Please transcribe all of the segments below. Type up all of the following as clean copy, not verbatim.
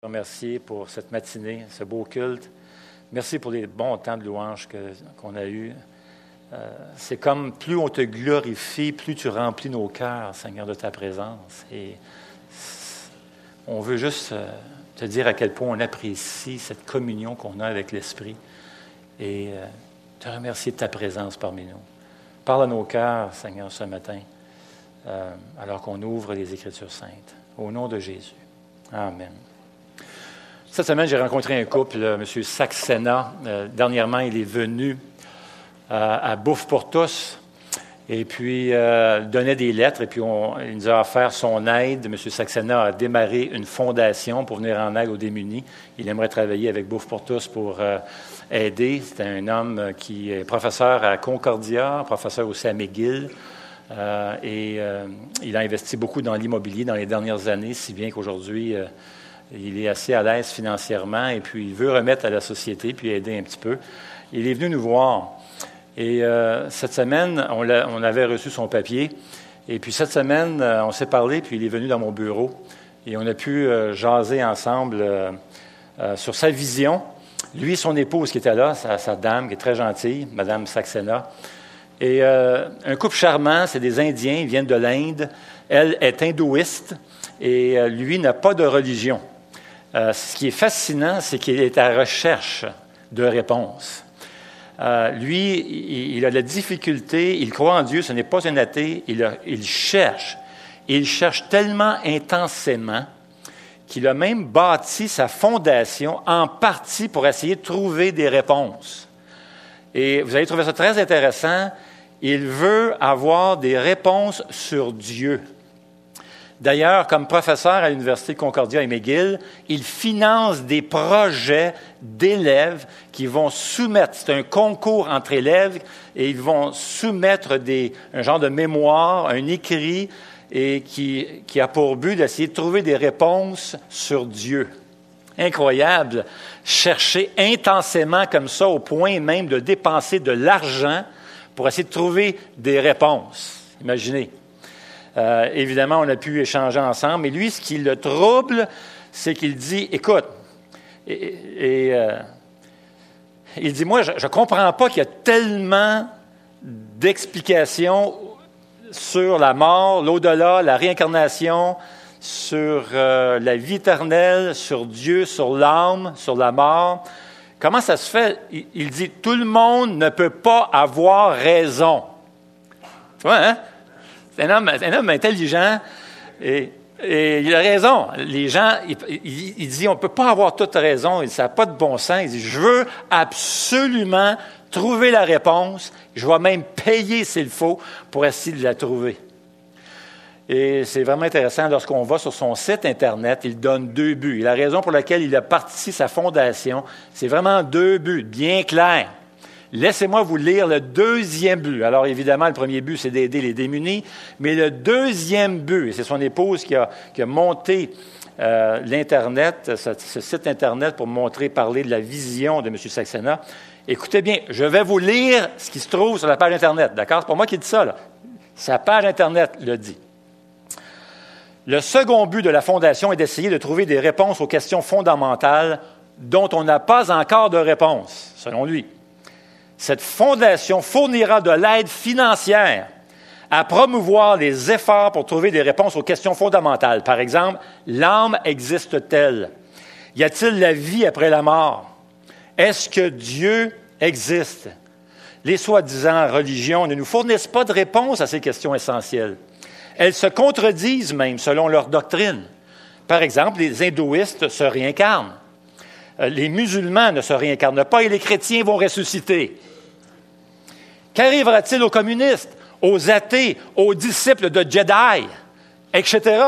Remercier pour cette matinée, ce beau culte. Merci pour les bons temps de louange qu'on a eus. C'est comme plus on te glorifie, plus tu remplis nos cœurs, Seigneur, de ta présence. Et on veut juste te dire à quel point on apprécie cette communion qu'on a avec l'Esprit et te remercier de ta présence parmi nous. Parle à nos cœurs, Seigneur, ce matin, alors qu'on ouvre les Écritures saintes. Au nom de Jésus. Amen. Cette semaine, j'ai rencontré un couple, M. Saxena. Dernièrement, il est venu à Bouffe pour tous et puis donnait des lettres. Et puis, il nous a offert son aide. M. Saxena a démarré une fondation pour venir en aide aux démunis. Il aimerait travailler avec Bouffe pour tous pour aider. C'est un homme qui est professeur à Concordia, professeur aussi à McGill. Il a investi beaucoup dans l'immobilier dans les dernières années, si bien qu'aujourd'hui, il est assez à l'aise financièrement et puis il veut remettre à la société puis aider un petit peu. Il est venu nous voir. Et cette semaine, on avait reçu son papier. Et puis cette semaine, on s'est parlé, puis il est venu dans mon bureau. Et on a pu jaser ensemble sur sa vision. Lui et son épouse qui était là, sa dame, qui est très gentille, Mme Saxena. Et un couple charmant, c'est des Indiens, ils viennent de l'Inde. Elle est hindouiste et lui n'a pas de religion. Ce qui est fascinant, c'est qu'il est à la recherche de réponses. Lui, il a la difficulté, il croit en Dieu, ce n'est pas un athée, il cherche. Il cherche tellement intensément qu'il a même bâti sa fondation en partie pour essayer de trouver des réponses. Et vous allez trouver ça très intéressant. Il veut avoir des réponses sur Dieu. D'ailleurs, comme professeur à l'Université de Concordia et McGill, il finance des projets d'élèves qui vont soumettre, c'est un concours entre élèves, et ils vont soumettre un genre de mémoire, un écrit, et qui a pour but d'essayer de trouver des réponses sur Dieu. Incroyable, chercher intensément comme ça, au point même de dépenser de l'argent pour essayer de trouver des réponses. Imaginez. Évidemment, on a pu échanger ensemble. Mais lui, ce qui le trouble, c'est qu'il dit, écoute, il dit, moi, je ne comprends pas qu'il y a tellement d'explications sur la mort, l'au-delà, la réincarnation, sur la vie éternelle, sur Dieu, sur l'âme, sur la mort. Comment ça se fait? Il dit, tout le monde ne peut pas avoir raison. Tu vois, hein? C'est un homme intelligent et il a raison. Les gens, il dit, on ne peut pas avoir toute raison, ça n'a pas de bon sens. Il dit, je veux absolument trouver la réponse, je vais même payer s'il faut pour essayer de la trouver. Et c'est vraiment intéressant, lorsqu'on va sur son site Internet, il donne 2 buts. Et la raison pour laquelle il a parti sa fondation, c'est vraiment 2 buts, bien clairs. Laissez-moi vous lire le 2e but. Alors, évidemment, le premier but, c'est d'aider les démunis, mais le 2e but, et c'est son épouse qui a monté l'Internet, ce site Internet pour parler de la vision de M. Saxena. Écoutez bien, je vais vous lire ce qui se trouve sur la page Internet, d'accord? C'est pas moi qui dis ça, là. Sa page Internet le dit. Le second but de la Fondation est d'essayer de trouver des réponses aux questions fondamentales dont on n'a pas encore de réponse, selon lui. Cette Fondation fournira de l'aide financière à promouvoir les efforts pour trouver des réponses aux questions fondamentales. Par exemple, l'âme existe-t-elle? Y a-t-il la vie après la mort? Est-ce que Dieu existe? Les soi-disant religions ne nous fournissent pas de réponse à ces questions essentielles. Elles se contredisent même selon leur doctrine. Par exemple, les hindouistes se réincarnent. Les musulmans ne se réincarnent pas et les chrétiens vont ressusciter. Qu'arrivera-t-il aux communistes, aux athées, aux disciples de Jedi, etc.?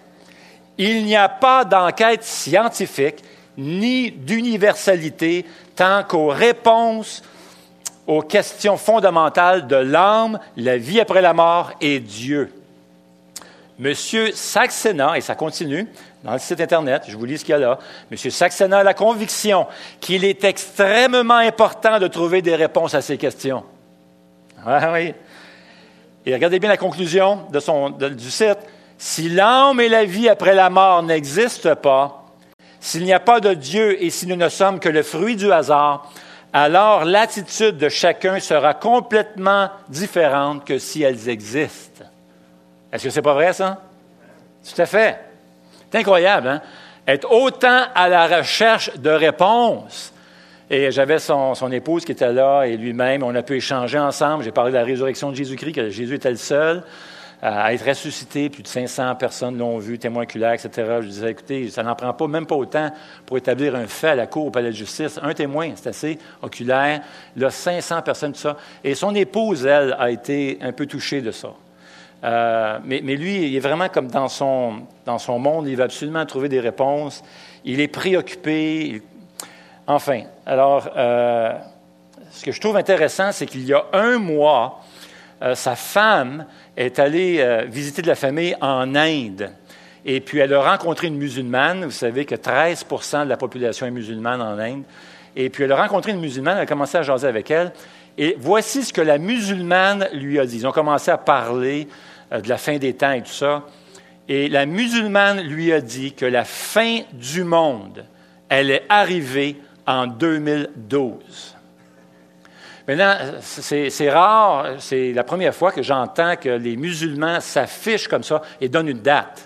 Il n'y a pas d'enquête scientifique ni d'universalité tant qu'aux réponses aux questions fondamentales de l'âme, la vie après la mort et Dieu. Monsieur Saxena, et ça continue dans le site Internet, je vous lis ce qu'il y a là, Monsieur Saxena a la conviction qu'il est extrêmement important de trouver des réponses à ces questions. Oui. Et regardez bien la conclusion du site. Si l'âme et la vie après la mort n'existent pas, S'il n'y a pas de Dieu et si nous ne sommes que le fruit du hasard, alors l'attitude de chacun sera complètement différente que si elles existent. Est-ce que c'est pas vrai, ça? Tout à fait. C'est incroyable, hein? Être autant à la recherche de réponses. Et j'avais son épouse qui était là et lui-même, on a pu échanger ensemble. J'ai parlé de la résurrection de Jésus-Christ, que Jésus était le seul à être ressuscité. Plus de 500 personnes l'ont vu, témoins oculaires, etc. Je disais, écoutez, ça n'en prend pas, même pas autant pour établir un fait à la cour au palais de justice. Un témoin, c'est assez oculaire. Là, 500 personnes, tout ça. Et son épouse, elle, a été un peu touchée de ça. Mais lui, il est vraiment comme dans son monde. Il va absolument trouver des réponses. Il est préoccupé. Enfin, alors, ce que je trouve intéressant, c'est qu'il y a un mois, sa femme est allée visiter de la famille en Inde. Et puis, elle a rencontré une musulmane. Vous savez que 13 % de la population est musulmane en Inde. Et puis, elle a rencontré une musulmane. Elle a commencé à jaser avec elle. Et voici ce que la musulmane lui a dit. Ils ont commencé à parler de la fin des temps et tout ça. Et la musulmane lui a dit que la fin du monde, elle est arrivée en 2012. Maintenant, c'est rare, c'est la première fois que j'entends que les musulmans s'affichent comme ça et donnent une date.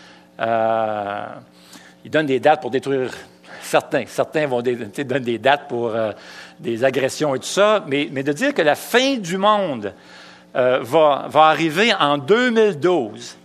Ils donnent des dates pour détruire certains. Certains vont donner des dates pour des agressions et tout ça. Mais de dire que la fin du monde va arriver en 2012,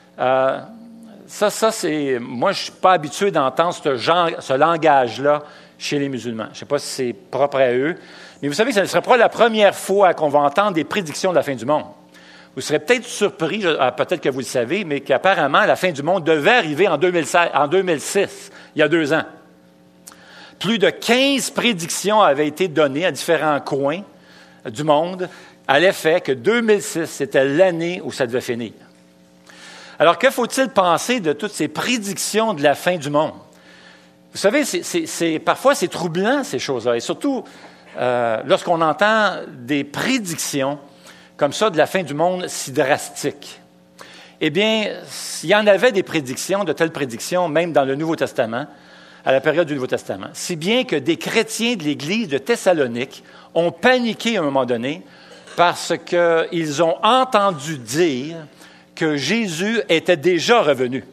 ça c'est... Moi, je ne suis pas habitué d'entendre ce langage-là chez les musulmans. Je ne sais pas si c'est propre à eux, mais vous savez que ce ne sera pas la première fois qu'on va entendre des prédictions de la fin du monde. Vous serez peut-être surpris, peut-être que vous le savez, mais qu'apparemment, la fin du monde devait arriver en 2006, il y a 2 ans. Plus de 15 prédictions avaient été données à différents coins du monde à l'effet que 2006, c'était l'année où ça devait finir. Alors, que faut-il penser de toutes ces prédictions de la fin du monde? Vous savez, parfois, c'est troublant, ces choses-là, et surtout lorsqu'on entend des prédictions comme ça de la fin du monde si drastiques. Eh bien, il y en avait des prédictions, de telles prédictions, même dans le Nouveau Testament, à la période du Nouveau Testament. Si bien que des chrétiens de l'Église de Thessalonique ont paniqué à un moment donné parce qu'ils ont entendu dire que Jésus était déjà revenu.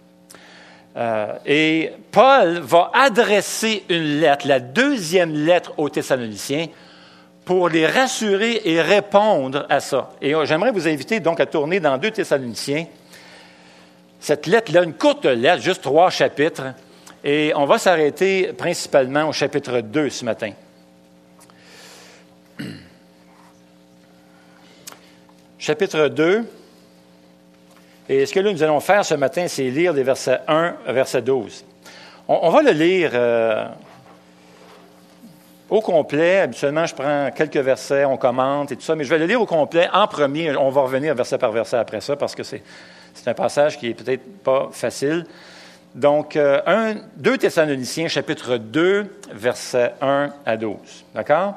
Et Paul va adresser une lettre, la 2e lettre aux Thessaloniciens, pour les rassurer et répondre à ça. Et j'aimerais vous inviter donc à tourner dans 2 Thessaloniciens. Cette lettre-là, une courte lettre, juste 3 chapitres, et on va s'arrêter principalement au chapitre 2 ce matin. Chapitre 2. Et ce que là, nous allons faire ce matin, c'est lire les versets 1 à verset 12. On va le lire au complet. Habituellement, je prends quelques versets, on commente et tout ça, mais je vais le lire au complet en premier. On va revenir verset par verset après ça, parce que c'est un passage qui est peut-être pas facile. Donc, 2 Thessaloniciens, chapitre 2, versets 1 à 12. D'accord?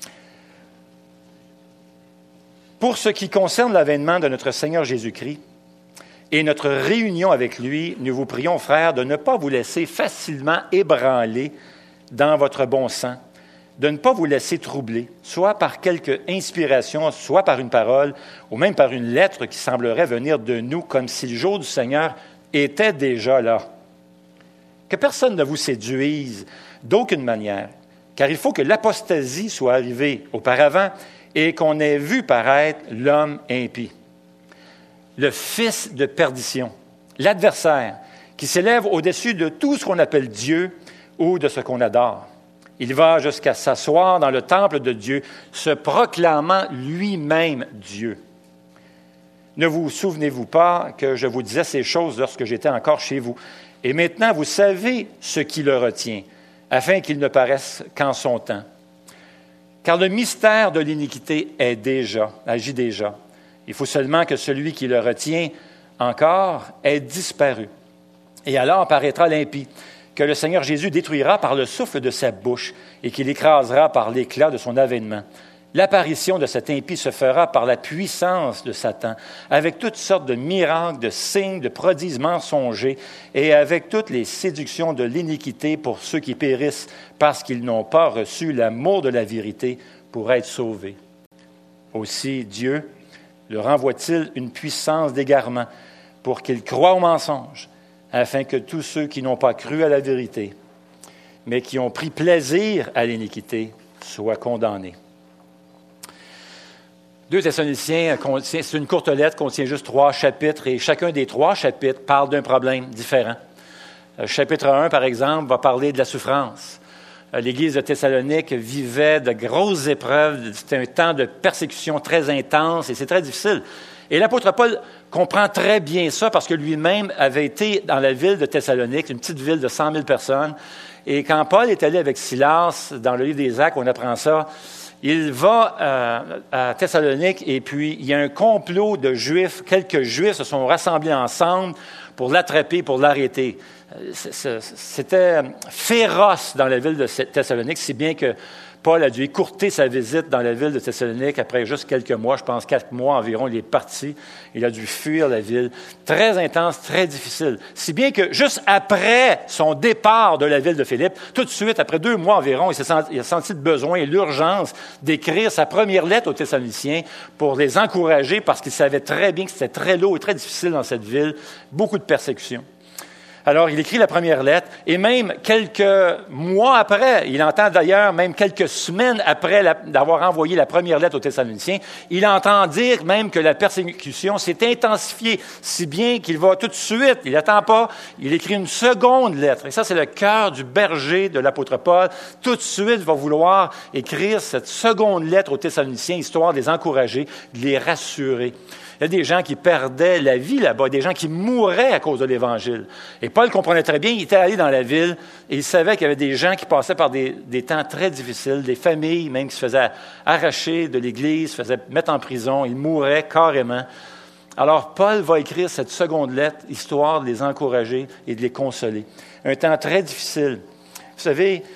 Pour ce qui concerne l'avènement de notre Seigneur Jésus-Christ, et notre réunion avec lui, nous vous prions, frères, de ne pas vous laisser facilement ébranler dans votre bon sens, de ne pas vous laisser troubler, soit par quelque inspiration, soit par une parole, ou même par une lettre qui semblerait venir de nous, comme si le jour du Seigneur était déjà là. Que personne ne vous séduise d'aucune manière, car il faut que l'apostasie soit arrivée auparavant et qu'on ait vu paraître l'homme impie, le fils de perdition, l'adversaire, qui s'élève au-dessus de tout ce qu'on appelle Dieu ou de ce qu'on adore. Il va jusqu'à s'asseoir dans le temple de Dieu, se proclamant lui-même Dieu. Ne vous souvenez-vous pas que je vous disais ces choses lorsque j'étais encore chez vous? Et maintenant, vous savez ce qui le retient, afin qu'il ne paraisse qu'en son temps. Car le mystère de l'iniquité agit déjà. Il faut seulement que celui qui le retient encore ait disparu. Et alors paraîtra l'impie, que le Seigneur Jésus détruira par le souffle de sa bouche et qu'il écrasera par l'éclat de son avènement. L'apparition de cet impie se fera par la puissance de Satan, avec toutes sortes de miracles, de signes, de prodiges mensongers, et avec toutes les séductions de l'iniquité pour ceux qui périssent, parce qu'ils n'ont pas reçu l'amour de la vérité pour être sauvés. Aussi, Dieu leur envoie-t-il une puissance d'égarement pour qu'ils croient au mensonge, afin que tous ceux qui n'ont pas cru à la vérité, mais qui ont pris plaisir à l'iniquité, soient condamnés. 2 Thessaloniciens, c'est une courte lettre, contient juste 3 chapitres, et chacun des 3 chapitres parle d'un problème différent. Chapitre 1, par exemple, va parler de la souffrance. L'Église de Thessalonique vivait de grosses épreuves, c'était un temps de persécution très intense, et c'est très difficile. Et l'apôtre Paul comprend très bien ça, parce que lui-même avait été dans la ville de Thessalonique, une petite ville de 100 000 personnes, et quand Paul est allé avec Silas, dans le livre des Actes, on apprend ça, il va à Thessalonique et puis il y a un complot de Juifs. Quelques Juifs se sont rassemblés ensemble pour l'attraper, pour l'arrêter. C'était féroce dans la ville de Thessalonique, si bien que Paul a dû écourter sa visite dans la ville de Thessalonique après juste quelques mois, je pense 4 mois environ, il est parti. Il a dû fuir la ville. Très intense, très difficile. Si bien que juste après son départ de la ville de Philippe, tout de suite, après 2 mois environ, il a senti le besoin et l'urgence d'écrire sa première lettre aux Thessaloniciens pour les encourager parce qu'il savait très bien que c'était très lourd et très difficile dans cette ville, beaucoup de persécutions. Alors, il écrit la première lettre, et même quelques mois après, il entend d'ailleurs, même quelques semaines après d'avoir envoyé la première lettre aux Thessaloniciens, il entend dire même que la persécution s'est intensifiée, si bien qu'il va tout de suite, il n'attend pas, il écrit une seconde lettre. Et ça, c'est le cœur du berger de l'apôtre Paul. Tout de suite, il va vouloir écrire cette seconde lettre aux Thessaloniciens, histoire de les encourager, de les rassurer. Il y a des gens qui perdaient la vie là-bas, des gens qui mouraient à cause de l'Évangile. Et Paul comprenait très bien, il était allé dans la ville et il savait qu'il y avait des gens qui passaient par des temps très difficiles, des familles même qui se faisaient arracher de l'Église, se faisaient mettre en prison, ils mouraient carrément. Alors Paul va écrire cette seconde lettre, histoire de les encourager et de les consoler. Un temps très difficile. Vous savez,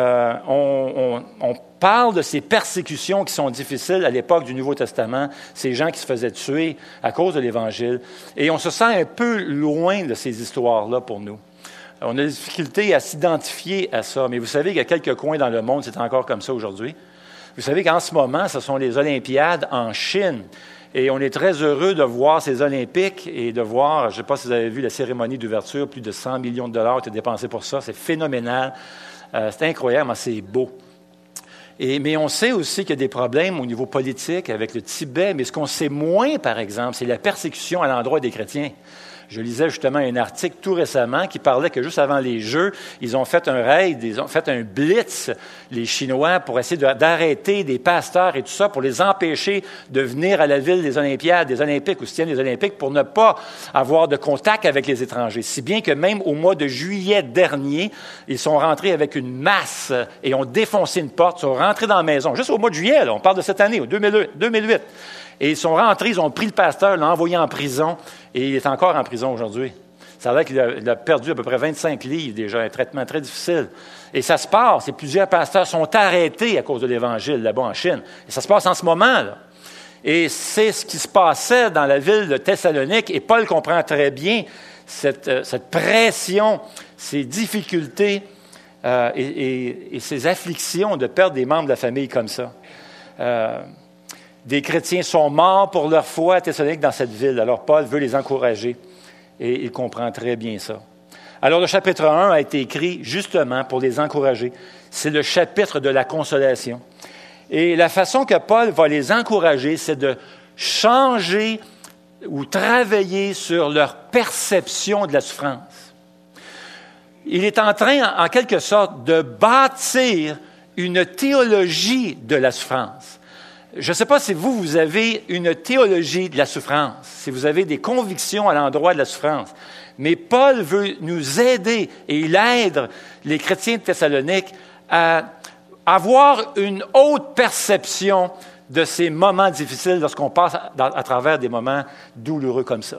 on parle de ces persécutions qui sont difficiles à l'époque du Nouveau Testament, ces gens qui se faisaient tuer à cause de l'Évangile, et on se sent un peu loin de ces histoires-là pour nous. On a des difficultés à s'identifier à ça, mais vous savez qu'il y a quelques coins dans le monde, c'est encore comme ça aujourd'hui. Vous savez qu'en ce moment, ce sont les Olympiades en Chine, et on est très heureux de voir ces Olympiques et de voir, je ne sais pas si vous avez vu la cérémonie d'ouverture, plus de 100 millions de dollars ont été dépensés pour ça, c'est phénoménal, c'est incroyable, c'est beau. Mais on sait aussi qu'il y a des problèmes au niveau politique avec le Tibet, mais ce qu'on sait moins, par exemple, c'est la persécution à l'endroit des chrétiens. Je lisais justement un article tout récemment qui parlait que juste avant les Jeux, ils ont fait un raid, ils ont fait un blitz, les Chinois, pour essayer d'arrêter des pasteurs et tout ça, pour les empêcher de venir à la ville des Olympiades, des Olympiques, où se tiennent les Olympiques, pour ne pas avoir de contact avec les étrangers. Si bien que même au mois de juillet dernier, ils sont rentrés avec une masse et ont défoncé une porte, sont rentrés dans la maison, juste au mois de juillet, là, on parle de cette année, au 2008. Et ils sont rentrés, ils ont pris le pasteur, l'ont envoyé en prison, et il est encore en prison aujourd'hui. Ça a l'air qu'il a perdu à peu près 25 livres déjà, un traitement très difficile. Et ça se passe, et plusieurs pasteurs sont arrêtés à cause de l'Évangile là-bas en Chine. Et ça se passe en ce moment, là. Et c'est ce qui se passait dans la ville de Thessalonique, et Paul comprend très bien cette pression, ces difficultés et ces afflictions de perdre des membres de la famille comme ça. Des chrétiens sont morts pour leur foi à Thessalonique dans cette ville. Alors Paul veut les encourager et il comprend très bien ça. Alors le chapitre 1 a été écrit justement pour les encourager. C'est le chapitre de la consolation. Et la façon que Paul va les encourager, c'est de changer ou travailler sur leur perception de la souffrance. Il est en train, en quelque sorte, de bâtir une théologie de la souffrance. Je ne sais pas si vous avez une théologie de la souffrance, si vous avez des convictions à l'endroit de la souffrance. Mais Paul veut nous aider, et il aide les chrétiens de Thessalonique à avoir une haute perception de ces moments difficiles lorsqu'on passe à travers des moments douloureux comme ça.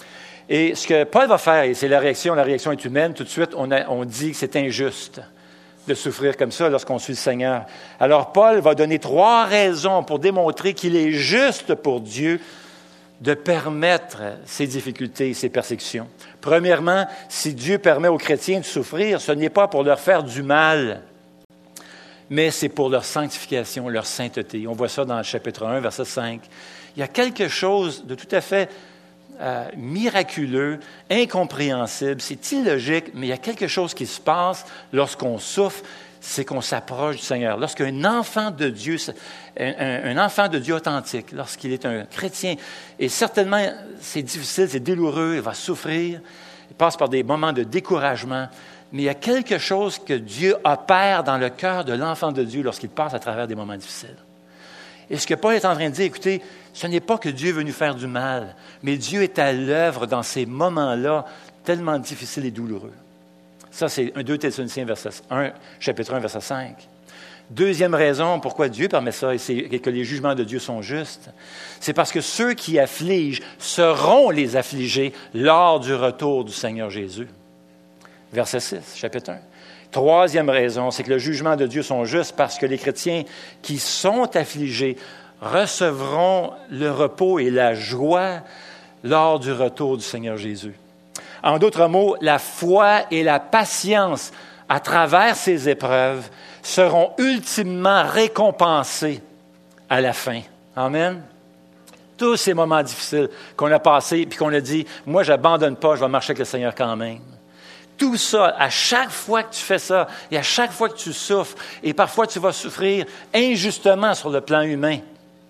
Et ce que Paul va faire, et c'est la réaction est humaine, tout de suite, on dit que c'est injuste. de souffrir comme ça lorsqu'on suit le Seigneur. Alors, Paul va donner 3 raisons pour démontrer qu'il est juste pour Dieu de permettre ces difficultés, ces persécutions. Premièrement, si Dieu permet aux chrétiens de souffrir, ce n'est pas pour leur faire du mal, mais c'est pour leur sanctification, leur sainteté. On voit ça dans le chapitre 1, verset 5. Il y a quelque chose de tout à fait miraculeux, incompréhensible, c'est illogique, mais il y a quelque chose qui se passe lorsqu'on souffre, c'est qu'on s'approche du Seigneur. Lorsqu'un enfant de Dieu, un enfant de Dieu authentique, lorsqu'il est un chrétien, et certainement c'est difficile, c'est douloureux, il va souffrir, il passe par des moments de découragement, mais il y a quelque chose que Dieu opère dans le cœur de l'enfant de Dieu lorsqu'il passe à travers des moments difficiles. Et ce que Paul est en train de dire, écoutez, ce n'est pas que Dieu veut nous faire du mal, mais Dieu est à l'œuvre dans ces moments-là tellement difficiles et douloureux. Ça, c'est 2 Thessaloniciens, chapitre 1, verset 5. Deuxième raison pourquoi Dieu permet ça, et c'est que les jugements de Dieu sont justes, c'est parce que ceux qui affligent seront les affligés lors du retour du Seigneur Jésus. Verset 6, chapitre 1. Troisième raison, c'est que le jugement de Dieu sont justes parce que les chrétiens qui sont affligés recevront le repos et la joie lors du retour du Seigneur Jésus. En d'autres mots, la foi et la patience à travers ces épreuves seront ultimement récompensées à la fin. Amen. Tous ces moments difficiles qu'on a passés puis qu'on a dit, moi, je n'abandonne pas, je vais marcher avec le Seigneur quand même. Tout ça, à chaque fois que tu fais ça, et à chaque fois que tu souffres, et parfois tu vas souffrir injustement sur le plan humain,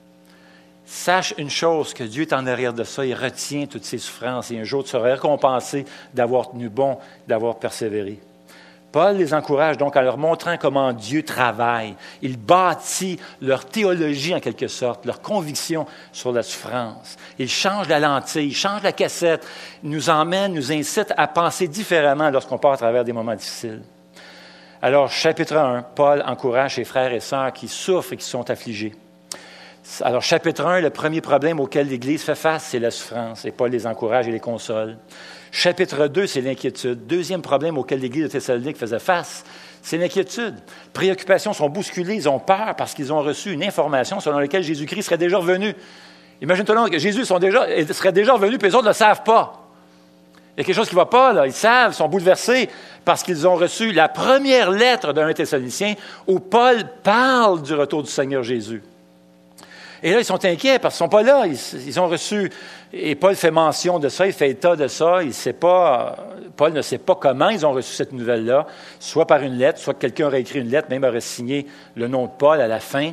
sache une chose, que Dieu est en arrière de ça, il retient toutes ces souffrances, et un jour tu seras récompensé d'avoir tenu bon, d'avoir persévéré. Paul les encourage donc en leur montrant comment Dieu travaille. Il bâtit leur théologie en quelque sorte, leur conviction sur la souffrance. Il change la lentille, il change la cassette, nous emmène, nous incite à penser différemment lorsqu'on part à travers des moments difficiles. Alors, chapitre 1, Paul encourage ses frères et sœurs qui souffrent et qui sont affligés. Alors, chapitre 1, le premier problème auquel l'Église fait face, c'est la souffrance. Et Paul les encourage et les console. Chapitre 2, c'est l'inquiétude. Deuxième problème auquel l'Église de Thessalonique faisait face, c'est l'inquiétude. Préoccupations sont bousculées, ils ont peur parce qu'ils ont reçu une information selon laquelle Jésus-Christ serait déjà revenu. Imagine-toi que Jésus serait déjà revenu, puis les autres ne le savent pas. Il y a quelque chose qui ne va pas, là. Ils savent, ils sont bouleversés parce qu'ils ont reçu la première lettre d'un Thessalonicien où Paul parle du retour du Seigneur Jésus. Et là, ils sont inquiets parce qu'ils ne sont pas là. Ils ont reçu, et Paul fait mention de ça, il fait état de ça. Paul ne sait pas comment ils ont reçu cette nouvelle-là, soit par une lettre, soit que quelqu'un aurait écrit une lettre, même aurait signé le nom de Paul à la fin.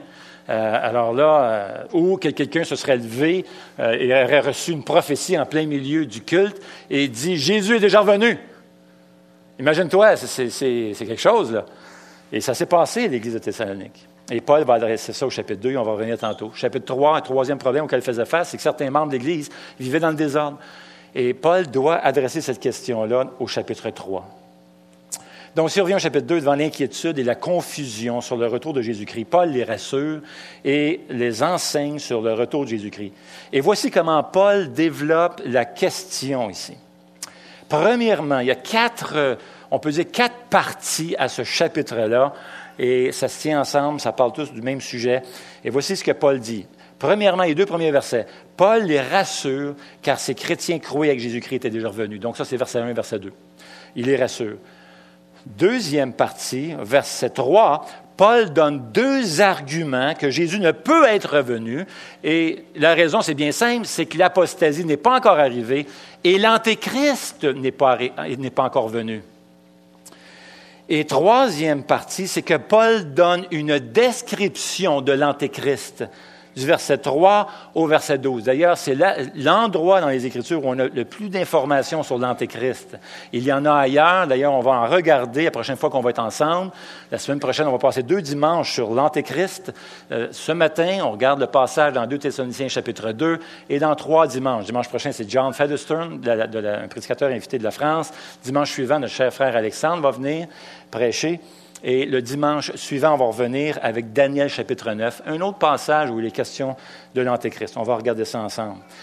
Ou que quelqu'un se serait levé et aurait reçu une prophétie en plein milieu du culte et dit « Jésus est déjà revenu ». Imagine-toi, c'est quelque chose, là. Et ça s'est passé à l'Église de Thessalonique. Et Paul va adresser ça au chapitre 2, on va revenir tantôt. Chapitre 3, un troisième problème auquel il faisait face, c'est que certains membres de l'Église vivaient dans le désordre. Et Paul doit adresser cette question-là au chapitre 3. Donc, si on revient au chapitre 2, devant l'inquiétude et la confusion sur le retour de Jésus-Christ, Paul les rassure et les enseigne sur le retour de Jésus-Christ. Et voici comment Paul développe la question ici. Premièrement, il y a quatre parties à ce chapitre-là, et ça se tient ensemble, ça parle tous du même sujet. Et voici ce que Paul dit. Premièrement, les 2 premiers versets. Paul les rassure, car ces chrétiens croyaient que Jésus-Christ était déjà revenu. Donc ça, c'est verset 1 et verset 2. Il les rassure. Deuxième partie, verset 3, Paul donne 2 arguments que Jésus ne peut être revenu. Et la raison, c'est bien simple, c'est que l'apostasie n'est pas encore arrivée et l'Antéchrist n'est pas encore venu. Et troisième partie, c'est que Paul donne une description de l'Antéchrist, du verset 3 au verset 12. D'ailleurs, c'est l'endroit dans les Écritures où on a le plus d'informations sur l'Antéchrist. Il y en a ailleurs. D'ailleurs, on va en regarder la prochaine fois qu'on va être ensemble. La semaine prochaine, on va passer 2 dimanches sur l'Antéchrist. Ce matin, on regarde le passage dans 2 Thessaloniciens chapitre 2 et dans 3 dimanches. Dimanche prochain, c'est John Featherstone, un prédicateur invité de la France. Dimanche suivant, notre cher frère Alexandre va venir prêcher. Et le dimanche suivant, on va revenir avec Daniel chapitre 9, un autre passage où il est question de l'Antéchrist. On va regarder ça ensemble.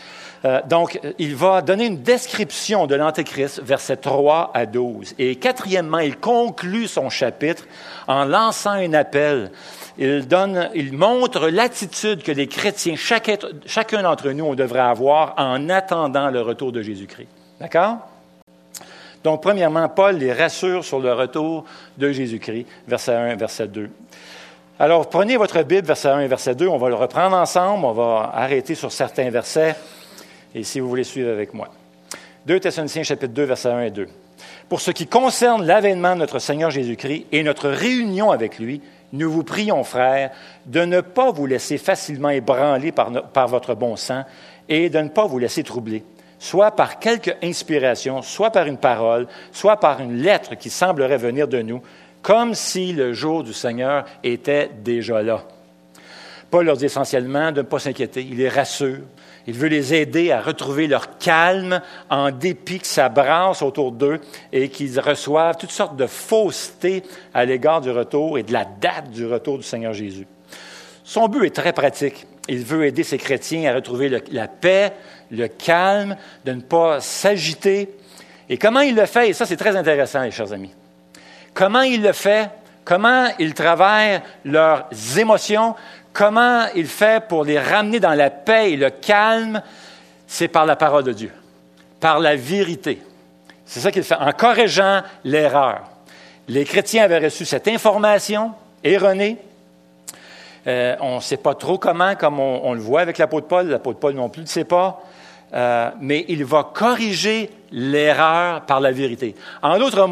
Donc, il va donner une description de l'Antéchrist, versets 3 à 12. Et quatrièmement, il conclut son chapitre en lançant un appel. Il montre l'attitude que les chrétiens, chacun d'entre nous, on devrait avoir en attendant le retour de Jésus-Christ. D'accord? Donc, premièrement, Paul les rassure sur le retour de Jésus-Christ, verset 1, verset 2. Alors, prenez votre Bible, verset 1 et verset 2, on va le reprendre ensemble, on va arrêter sur certains versets, et si vous voulez suivre avec moi. 2 Thessaloniciens, chapitre 2, versets 1 et 2. Pour ce qui concerne l'avènement de notre Seigneur Jésus-Christ et notre réunion avec lui, nous vous prions, frères, de ne pas vous laisser facilement ébranler par votre bon sens et de ne pas vous laisser troubler, soit par quelque inspiration, soit par une parole, soit par une lettre qui semblerait venir de nous, comme si le jour du Seigneur était déjà là. Paul leur dit essentiellement de ne pas s'inquiéter, il les rassure. Il veut les aider à retrouver leur calme en dépit que ça brasse autour d'eux et qu'ils reçoivent toutes sortes de faussetés à l'égard du retour et de la date du retour du Seigneur Jésus. Son but est très pratique. Il veut aider ses chrétiens à retrouver la paix, le calme, de ne pas s'agiter. Et comment il le fait? Et ça, c'est très intéressant, les chers amis. Comment il le fait? Comment il travaille leurs émotions? Comment il fait pour les ramener dans la paix et le calme? C'est par la parole de Dieu, par la vérité. C'est ça qu'il fait, en corrigeant l'erreur. Les chrétiens avaient reçu cette information erronée. On ne sait pas trop comment, comme on le voit avec l'apôtre Paul. L'apôtre Paul non plus ne sait pas. Mais il va corriger l'erreur par la vérité. En d'autres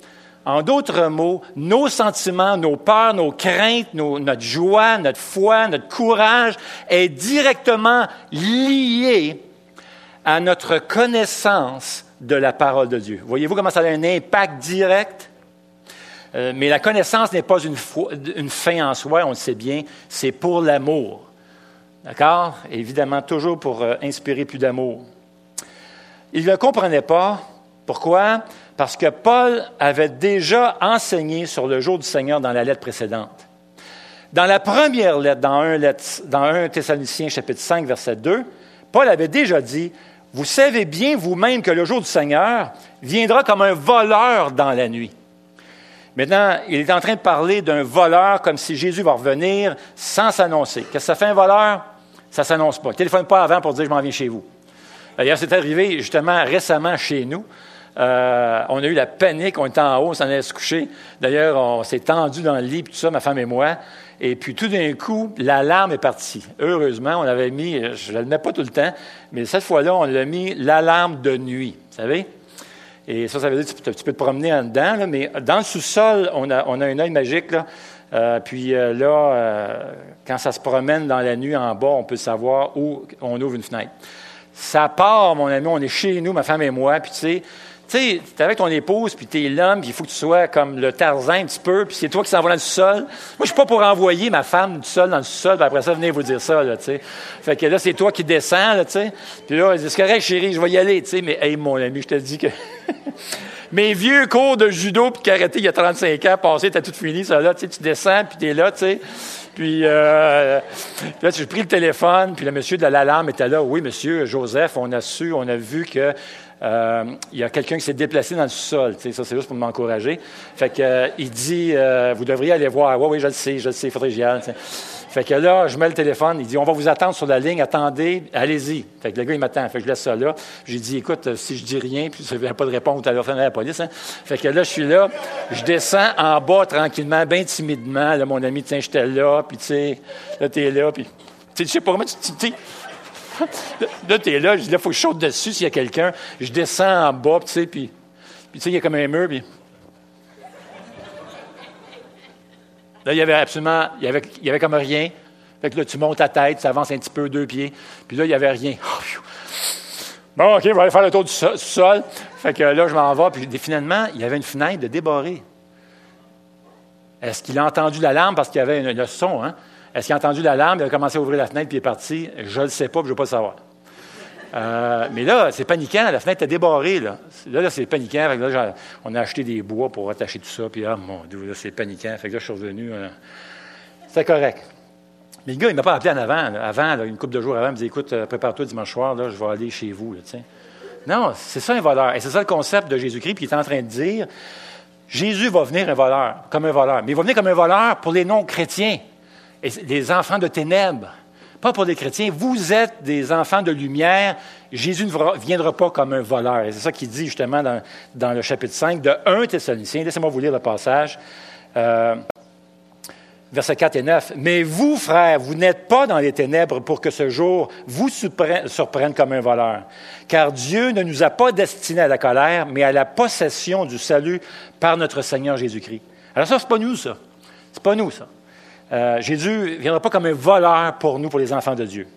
mots, nos sentiments, nos peurs, nos craintes, notre joie, notre foi, notre courage est directement lié à notre connaissance de la parole de Dieu. Voyez-vous comment ça a un impact direct? Mais la connaissance n'est pas une fin en soi, on le sait bien, c'est pour l'amour. D'accord? Évidemment, toujours pour inspirer plus d'amour. Il ne comprenait pas. Pourquoi? Parce que Paul avait déjà enseigné sur le jour du Seigneur dans la lettre précédente. Dans la première lettre, dans 1 Thessaloniciens, chapitre 5, verset 2, Paul avait déjà dit, « Vous savez bien vous-même que le jour du Seigneur viendra comme un voleur dans la nuit. » Maintenant, il est en train de parler d'un voleur comme si Jésus va revenir sans s'annoncer. Qu'est-ce que ça fait un voleur? Ça ne s'annonce pas. Il ne téléphone pas avant pour dire « Je m'en viens chez vous ». D'ailleurs, c'est arrivé justement récemment chez nous. On a eu la panique, on était en haut, on s'en allait se coucher. D'ailleurs, on s'est tendu dans le lit, puis tout ça, ma femme et moi. Et puis, tout d'un coup, l'alarme est partie. Heureusement, on avait mis, je ne le mets pas tout le temps, mais cette fois-là, on l'a mis l'alarme de nuit, vous savez? Et ça veut dire que tu peux te promener en dedans, là, mais dans le sous-sol, on a un œil magique, là. Quand ça se promène dans la nuit en bas, on peut savoir où on ouvre une fenêtre. Ça part, mon ami, on est chez nous, ma femme et moi, puis tu sais, t'es avec ton épouse, puis t'es l'homme, puis il faut que tu sois comme le Tarzan un petit peu, puis c'est toi qui s'en vas dans le sol. Moi, je suis pas pour envoyer ma femme du sol dans le sol, puis après ça, venez vous dire ça, là, tu sais. Fait que là, c'est toi qui descends, là, tu sais. Puis là, elle dit, c'est correct, chérie, je vais y aller, tu sais. Mais, hey, mon ami, je te dis que mes vieux cours de judo puis de karaté il y a 35 ans passés, t'as tout fini, ça, là, tu sais, tu descends, puis t'es là, tu sais. Puis là, j'ai pris le téléphone, puis le monsieur de l'alarme était là. Oui, monsieur Joseph, on a vu que il y a quelqu'un qui s'est déplacé dans le sous-sol. Tu sais, ça, c'est juste pour m'encourager. Fait que il dit, vous devriez aller voir. Oui, je le sais, il faudrait que j'y aille. Tu sais. Fait que là, je mets le téléphone, il dit, on va vous attendre sur la ligne, attendez, allez-y. Fait que le gars, il m'attend. Fait que je laisse ça là. J'ai dit, écoute, si je dis rien, puis il n'y a pas de réponse, tu vas à la police. Hein? Fait que là, je suis là, je descends en bas tranquillement, bien timidement. Là, mon ami, tiens, j'étais là, puis tu sais, là, t'es là, puis tu sais pas comment tu sais. Là, t'es là, je dis, là, il faut que je saute dessus s'il y a quelqu'un. Je descends en bas, tu sais, puis tu sais, il y a comme un mur, puis là, il y avait comme rien. Fait que là, tu montes ta tête, tu avances un petit peu, 2 pieds. Puis là, il n'y avait rien. Bon, OK, on va aller faire le tour du sol. Fait que là, je m'en vais. Puis finalement, il y avait une fenêtre de débarrée. Est-ce qu'il a entendu l'alarme parce qu'il y avait le son, hein? Est-ce qu'il a entendu l'alarme, il a commencé à ouvrir la fenêtre, puis il est parti? Je ne le sais pas, puis je ne veux pas le savoir. Mais là, c'est paniquant, la fenêtre est débarrée. Là, c'est paniquant. Fait que là, on a acheté des bois pour attacher tout ça, puis mon Dieu, là, c'est paniquant. Fait que là, je suis revenu. C'est correct. Mais le gars, il ne m'a pas appelé en avant. Là. Avant, là, une couple de jours avant, il me dit, écoute, prépare-toi dimanche soir, là, je vais aller chez vous. Là, non, c'est ça un voleur. Et c'est ça le concept de Jésus-Christ. Puis il est en train de dire, Jésus va venir comme un voleur. Mais il va venir comme un voleur pour les non-chrétiens, et les enfants de ténèbres. Pas pour les chrétiens. Vous êtes des enfants de lumière. Jésus ne viendra pas comme un voleur. Et c'est ça qu'il dit justement dans le chapitre 5 de 1 Thessaloniciens. Laissez-moi vous lire le passage. Versets 4 et 9. « Mais vous, frères, vous n'êtes pas dans les ténèbres pour que ce jour vous surprenne comme un voleur. Car Dieu ne nous a pas destinés à la colère, mais à la possession du salut par notre Seigneur Jésus-Christ. » Alors ça, c'est pas nous, ça. C'est pas nous, ça. Jésus ne viendra pas comme un voleur pour nous, pour les enfants de Dieu.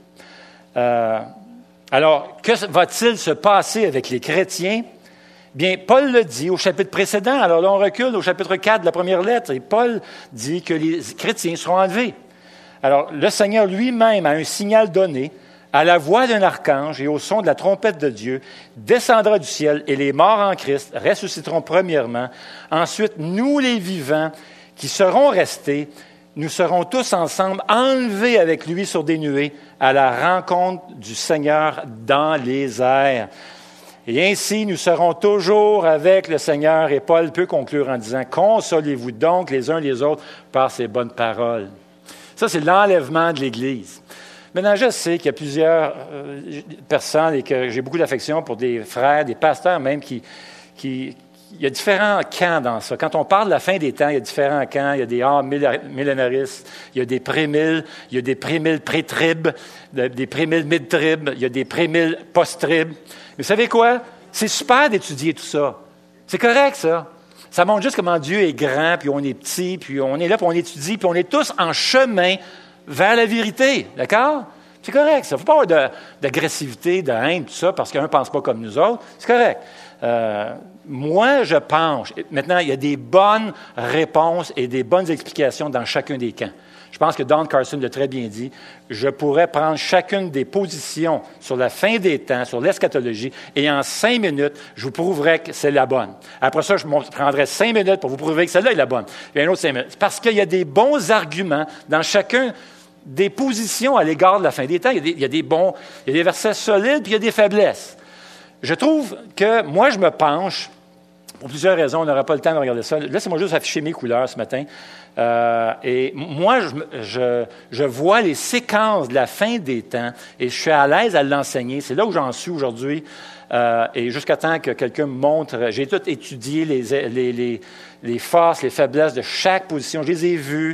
Alors, que va-t-il se passer avec les chrétiens? Bien, Paul le dit au chapitre précédent. Alors là, on recule au chapitre 4 de la première lettre. Et Paul dit que les chrétiens seront enlevés. Alors, le Seigneur lui-même a un signal donné, à la voix d'un archange et au son de la trompette de Dieu, descendra du ciel et les morts en Christ ressusciteront premièrement. Ensuite, nous les vivants qui serons restés, nous serons tous ensemble enlevés avec lui sur des nuées à la rencontre du Seigneur dans les airs. Et ainsi, nous serons toujours avec le Seigneur. Et Paul peut conclure en disant, « Consolez-vous donc les uns les autres par ces bonnes paroles. » Ça, c'est l'enlèvement de l'Église. Maintenant, je sais qu'il y a plusieurs personnes et que j'ai beaucoup d'affection pour des frères, des pasteurs même, il y a différents camps dans ça. Quand on parle de la fin des temps, il y a différents camps. Il y a des millénaristes, il y a des pré-milles, il y a des pré-milles pré-trib, des pré-milles mid-trib, il y a des pré-milles post-trib. Mais vous savez quoi? C'est super d'étudier tout ça. C'est correct, ça. Ça montre juste comment Dieu est grand, puis on est petit, puis on est là, puis on étudie, puis on est tous en chemin vers la vérité. D'accord? C'est correct, ça. Il ne faut pas avoir d'agressivité, de haine, tout ça, parce qu'un ne pense pas comme nous autres. C'est correct. Moi, je pense. Maintenant, il y a des bonnes réponses et des bonnes explications dans chacun des camps. Je pense que Don Carson l'a très bien dit. Je pourrais prendre chacune des positions sur la fin des temps, sur l'eschatologie, et en 5 minutes, je vous prouverai que c'est la bonne. Après ça, je prendrai 5 minutes pour vous prouver que celle-là est la bonne. Et un autre 5 minutes. Parce qu'il y a des bons arguments dans chacun des positions à l'égard de la fin des temps. Il y a des versets solides, puis il y a des faiblesses. Je trouve que moi, je me penche, pour plusieurs raisons, on n'aura pas le temps de regarder ça. Laissez-moi juste afficher mes couleurs ce matin. Et moi, je vois les séquences de la fin des temps et je suis à l'aise à l'enseigner. C'est là où j'en suis aujourd'hui. Et jusqu'à temps que quelqu'un me montre, j'ai tout étudié, les forces, les faiblesses de chaque position. Je les ai vues.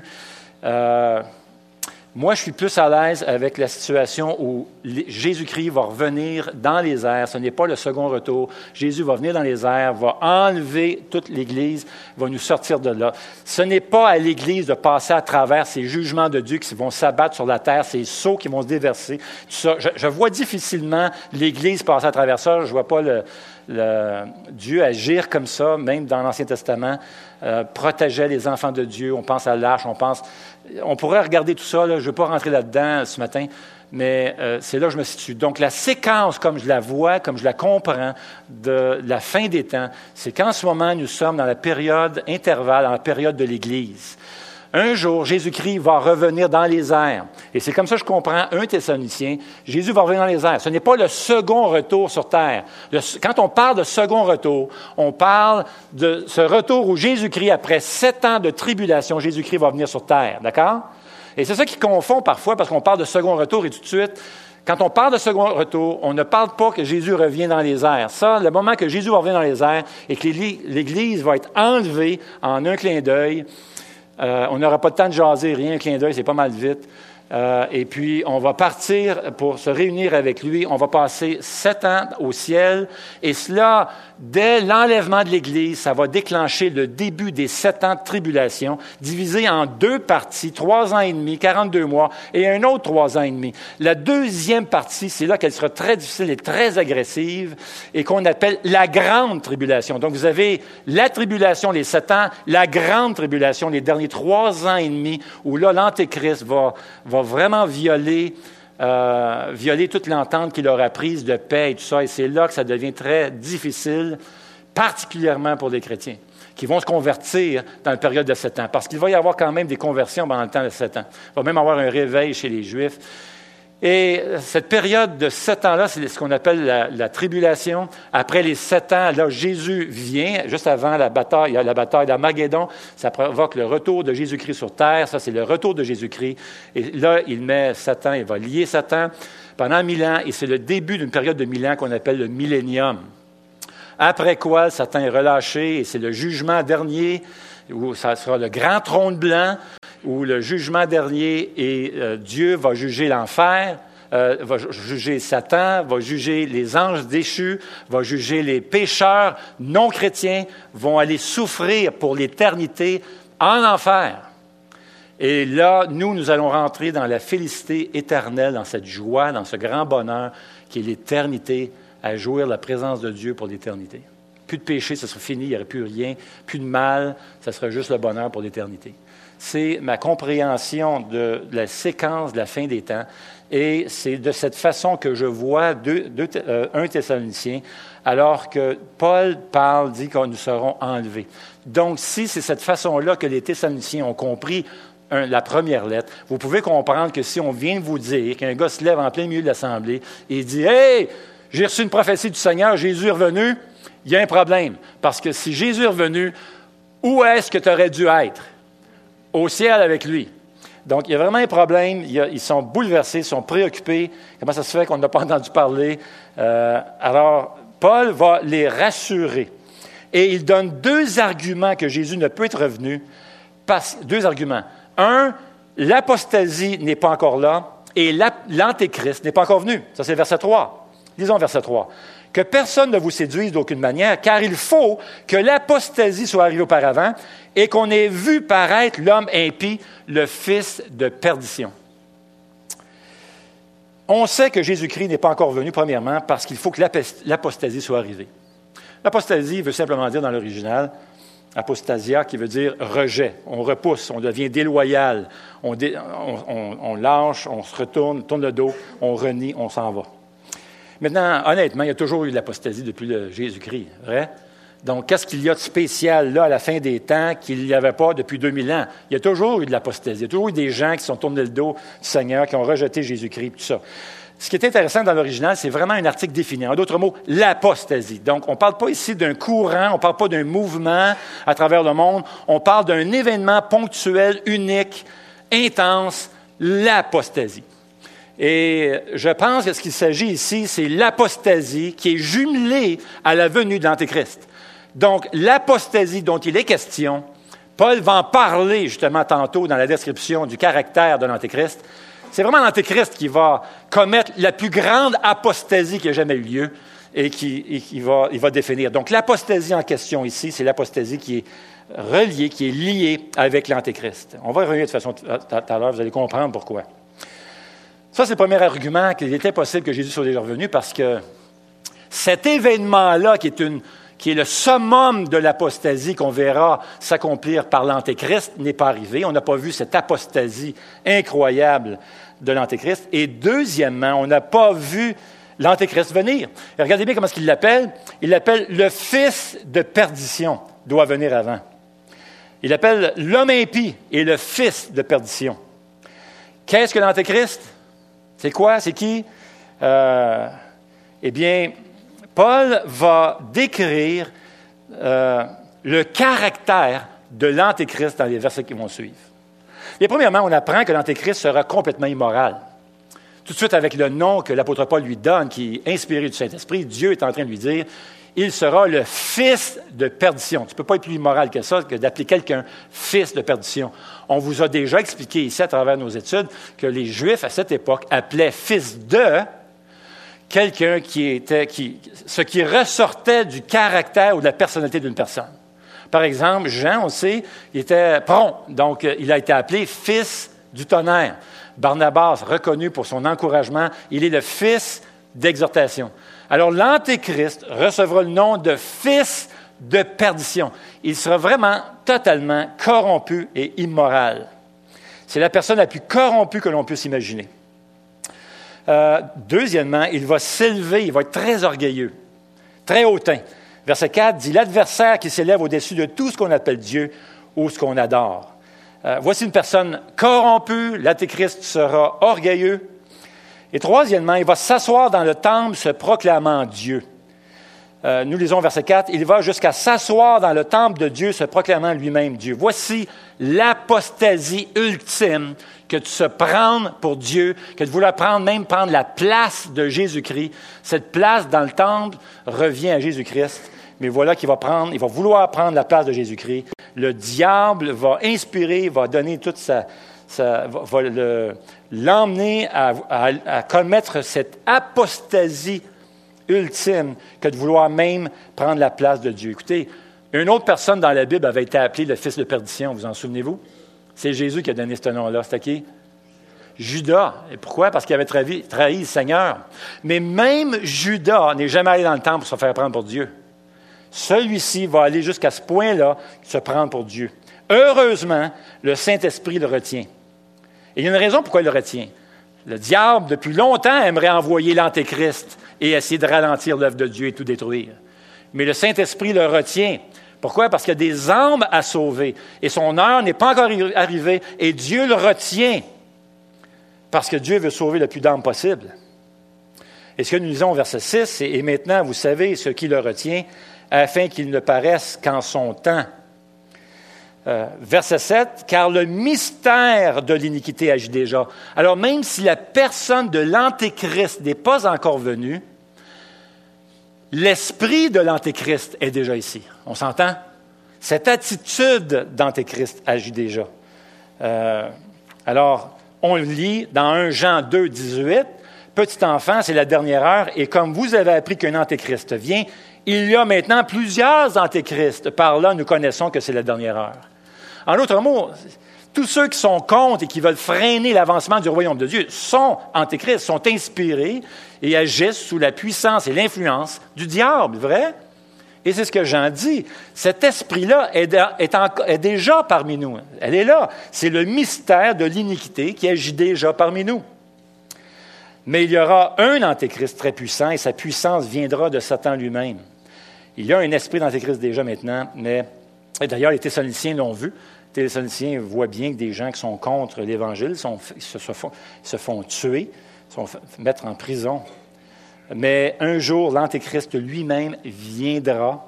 Moi, je suis plus à l'aise avec la situation où Jésus-Christ va revenir dans les airs. Ce n'est pas le second retour. Jésus va venir dans les airs, va enlever toute l'Église, va nous sortir de là. Ce n'est pas à l'Église de passer à travers ces jugements de Dieu qui vont s'abattre sur la terre, ces sceaux qui vont se déverser. Tout ça. Je vois difficilement l'Église passer à travers ça. Je ne vois pas Dieu agir comme ça, même dans l'Ancien Testament, protégeait les enfants de Dieu. On pense à l'arche, on pourrait regarder tout ça, là, je ne veux pas rentrer là-dedans ce matin, mais c'est là que je me situe. Donc, la séquence, comme je la vois, comme je la comprends, de la fin des temps, c'est qu'en ce moment, nous sommes dans la période intervalle, dans la période de l'Église. Un jour, Jésus-Christ va revenir dans les airs. Et c'est comme ça que je comprends 1 Thessaloniciens. Jésus va revenir dans les airs. Ce n'est pas le second retour sur terre. Quand on parle de second retour, on parle de ce retour où Jésus-Christ, après 7 ans de tribulation, Jésus-Christ va venir sur terre. D'accord? Et c'est ça qui confond parfois parce qu'on parle de second retour et tout de suite, quand on parle de second retour, on ne parle pas que Jésus revient dans les airs. Ça, le moment que Jésus va revenir dans les airs et que l'Église va être enlevée en un clin d'œil, on n'aura pas de temps de jaser, rien, un clin d'œil, c'est pas mal vite. Et puis, on va partir pour se réunir avec lui. On va passer 7 ans au ciel. Et cela, dès l'enlèvement de l'Église, ça va déclencher le début des 7 ans de tribulation, divisé en 2 parties, 3 ans et demi, 42 mois, et un autre 3 ans et demi. La deuxième partie, c'est là qu'elle sera très difficile et très agressive, et qu'on appelle la grande tribulation. Donc, vous avez la tribulation, les 7 ans, la grande tribulation, les derniers 3 ans et demi, où là, l'Antéchrist va vraiment violer toute l'entente qu'il aura prise de paix et tout ça. Et c'est là que ça devient très difficile, particulièrement pour les chrétiens. qui vont se convertir dans la période de 7 ans. Parce qu'il va y avoir quand même des conversions pendant le temps de 7 ans. Il va même avoir un réveil chez les Juifs. Et cette période de 7 ans-là, c'est ce qu'on appelle la tribulation. Après les 7 ans, là, Jésus vient, juste avant la bataille, il y a la bataille d'Armageddon. Ça provoque le retour de Jésus-Christ sur terre. Ça, c'est le retour de Jésus-Christ. Et là, il met Satan, il va lier Satan pendant 1000 ans. Et c'est le début d'une période de 1000 ans qu'on appelle le millénium. Après quoi, Satan est relâché et c'est le jugement dernier, où ça sera le grand trône blanc, où le jugement dernier et Dieu va juger l'enfer, va juger Satan, va juger les anges déchus, va juger les pécheurs non chrétiens, vont aller souffrir pour l'éternité en enfer. Et là, nous allons rentrer dans la félicité éternelle, dans cette joie, dans ce grand bonheur qui est l'éternité, à jouir la présence de Dieu pour l'éternité. Plus de péché, ça sera fini, il n'y aurait plus rien. Plus de mal, ça sera juste le bonheur pour l'éternité. C'est ma compréhension de la séquence de la fin des temps. Et c'est de cette façon que je vois 1 Thessaloniciens, alors que Paul dit que nous serons enlevés. Donc, si c'est cette façon-là que les Thessaloniciens ont compris la première lettre, vous pouvez comprendre que si on vient de vous dire qu'un gars se lève en plein milieu de l'Assemblée et dit « Hey, j'ai reçu une prophétie du Seigneur, Jésus est revenu », il y a un problème. Parce que si Jésus est revenu, où est-ce que tu aurais dû être? Au ciel avec lui. Donc, il y a vraiment un problème. Ils sont bouleversés, ils sont préoccupés. Comment ça se fait qu'on n'a pas entendu parler? Alors, Paul va les rassurer. Et il donne 2 arguments que Jésus ne peut être revenu. 2 arguments. 1, l'apostasie n'est pas encore là et l'antéchrist n'est pas encore venu. Ça, c'est le verset 3. Lisons verset 3. Que personne ne vous séduise d'aucune manière, car il faut que l'apostasie soit arrivée auparavant et qu'on ait vu paraître l'homme impie, le fils de perdition. On sait que Jésus-Christ n'est pas encore venu, premièrement, parce qu'il faut que l'apostasie soit arrivée. L'apostasie veut simplement dire dans l'original, apostasia, qui veut dire rejet. On repousse, on devient déloyal, on lâche, on se retourne, tourne le dos, on renie, on s'en va. Maintenant, honnêtement, il y a toujours eu de l'apostasie depuis le Jésus-Christ, vrai? Donc, qu'est-ce qu'il y a de spécial là, à la fin des temps, qu'il n'y avait pas depuis 2000 ans? Il y a toujours eu de l'apostasie. Il y a toujours eu des gens qui se sont tournés le dos du Seigneur, qui ont rejeté Jésus-Christ, tout ça. Ce qui est intéressant dans l'original, c'est vraiment un article défini. En d'autres mots, l'apostasie. Donc, on ne parle pas ici d'un courant, on ne parle pas d'un mouvement à travers le monde. On parle d'un événement ponctuel, unique, intense, l'apostasie. Et je pense que ce qu'il s'agit ici, c'est l'apostasie qui est jumelée à la venue de l'Antéchrist. Donc, l'apostasie dont il est question, Paul va en parler justement tantôt dans la description du caractère de l'Antéchrist. C'est vraiment l'Antéchrist qui va commettre la plus grande apostasie qui a jamais eu lieu et il va définir. Donc, l'apostasie en question ici, c'est l'apostasie qui est reliée, qui est liée avec l'Antéchrist. On va y revenir de toute façon tout à l'heure, vous allez comprendre pourquoi. Ça, c'est le premier argument qu'il était possible que Jésus soit déjà revenu parce que cet événement-là, qui est le summum de l'apostasie qu'on verra s'accomplir par l'Antéchrist, n'est pas arrivé. On n'a pas vu cette apostasie incroyable de l'Antéchrist. Et deuxièmement, on n'a pas vu l'Antéchrist venir. Et regardez bien comment est-ce qu'il l'appelle. Il l'appelle le fils de perdition, doit venir avant. Il l'appelle l'homme impie et le fils de perdition. Qu'est-ce que l'Antéchrist? C'est quoi? C'est qui? Eh bien, Paul va décrire le caractère de l'Antéchrist dans les versets qui vont suivre. Et premièrement, on apprend que l'Antéchrist sera complètement immoral. Tout de suite, avec le nom que l'apôtre Paul lui donne, qui est inspiré du Saint-Esprit, Dieu est en train de lui dire, il sera le fils de perdition. Tu ne peux pas être plus immoral que ça, que d'appeler quelqu'un fils de perdition. On vous a déjà expliqué ici, à travers nos études, que les Juifs, à cette époque, appelaient fils de quelqu'un ce qui ressortait du caractère ou de la personnalité d'une personne. Par exemple, Jean, on sait, il était prompt, donc il a été appelé fils du tonnerre. Barnabas, reconnu pour son encouragement, il est le fils d'exhortation. Alors, l'Antéchrist recevra le nom de fils de perdition. Il sera vraiment totalement corrompu et immoral. C'est la personne la plus corrompue que l'on puisse imaginer. Deuxièmement, il va s'élever, il va être très orgueilleux, très hautain. Verset 4 dit « L'adversaire qui s'élève au-dessus de tout ce qu'on appelle Dieu ou ce qu'on adore. » Voici une personne corrompue, l'Antéchrist sera orgueilleux. Et troisièmement, il va s'asseoir dans le temple se proclamant Dieu. Nous lisons verset 4, « Il va jusqu'à s'asseoir dans le temple de Dieu se proclamant lui-même Dieu. » Voici l'apostasie ultime que de se prendre pour Dieu, que de vouloir prendre la place de Jésus-Christ. Cette place dans le temple revient à Jésus-Christ. Mais voilà qu'il va vouloir prendre la place de Jésus-Christ. Le diable va inspirer, va donner toute va l'emmener à commettre cette apostasie ultime que de vouloir même prendre la place de Dieu. Écoutez, une autre personne dans la Bible avait été appelée le fils de perdition, vous en souvenez-vous? C'est Jésus qui a donné ce nom-là. C'était qui? Judas. Et pourquoi? Parce qu'il avait trahi le Seigneur. Mais même Judas n'est jamais allé dans le temple pour se faire prendre pour Dieu. Celui-ci va aller jusqu'à ce point-là, se prendre pour Dieu. Heureusement, le Saint-Esprit le retient. Et il y a une raison pourquoi il le retient. Le diable, depuis longtemps, aimerait envoyer l'Antéchrist et essayer de ralentir l'œuvre de Dieu et tout détruire. Mais le Saint-Esprit le retient. Pourquoi? Parce qu'il y a des âmes à sauver. Et son heure n'est pas encore arrivée. Et Dieu le retient. Parce que Dieu veut sauver le plus d'âmes possible. Et ce que nous lisons au verset 6, et maintenant, vous savez ce qui le retient, afin qu'il ne paraisse qu'en son temps. Verset 7, « Car le mystère de l'iniquité agit déjà. » Alors, même si la personne de l'Antéchrist n'est pas encore venue, l'esprit de l'Antéchrist est déjà ici. On s'entend? Cette attitude d'Antéchrist agit déjà. Alors, on lit dans 1 Jean 2, 18, « Petit enfant, c'est la dernière heure, et comme vous avez appris qu'un Antéchrist vient, il y a maintenant plusieurs antéchrists. Par là, nous connaissons que c'est la dernière heure. » En d'autres mots, tous ceux qui sont contre et qui veulent freiner l'avancement du royaume de Dieu sont antéchrists, sont inspirés et agissent sous la puissance et l'influence du diable, vrai? Et c'est ce que Jean dit. Cet esprit-là est déjà parmi nous. Elle est là. C'est le mystère de l'iniquité qui agit déjà parmi nous. Mais il y aura un antéchrist très puissant et sa puissance viendra de Satan lui-même. Il y a un esprit d'antéchrist déjà maintenant, mais et d'ailleurs, les Thessaloniciens l'ont vu. Les Thessaloniciens voient bien que des gens qui sont contre l'Évangile se font tuer, se font mettre en prison. Mais un jour, l'Antéchrist lui-même viendra